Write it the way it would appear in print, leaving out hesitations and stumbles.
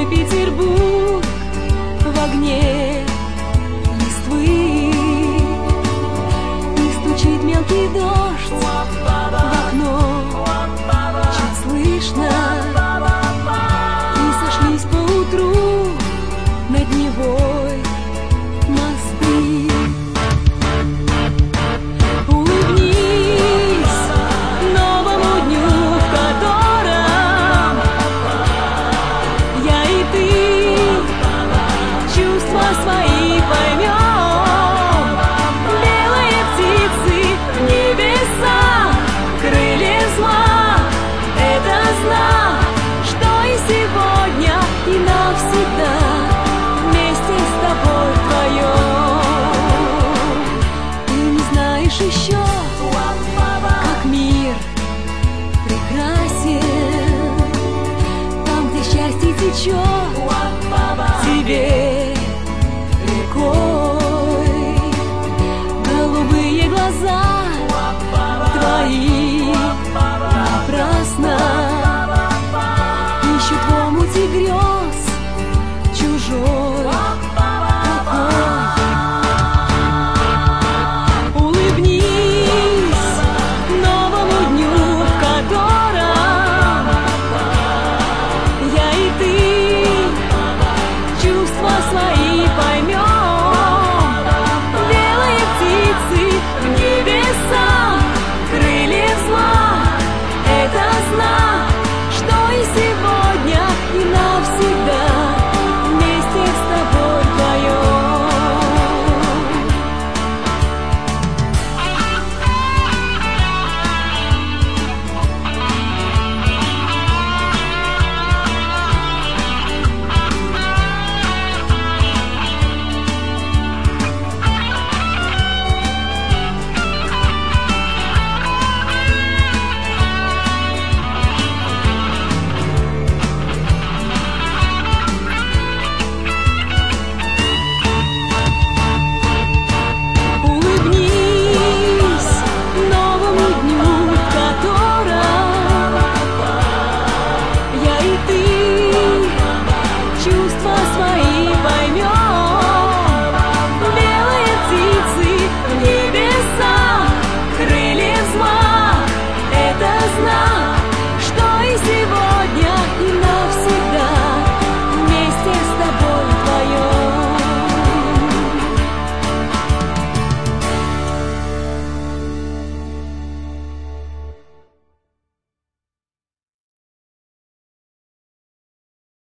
мой Петербург в огне листвы, и стучит мелкий дождь в окно, чуть слышно, и сошлись поутру над Невой мосты. Улыбнись новому дню, в котором я и ты чувства свои поймем. Белые птицы в небесах, крылья зла — это знак, что и сегодня, и навсегда вместе с тобой вдвоем. Ты не знаешь еще, как мир прекрасен, там, где счастье течет тебе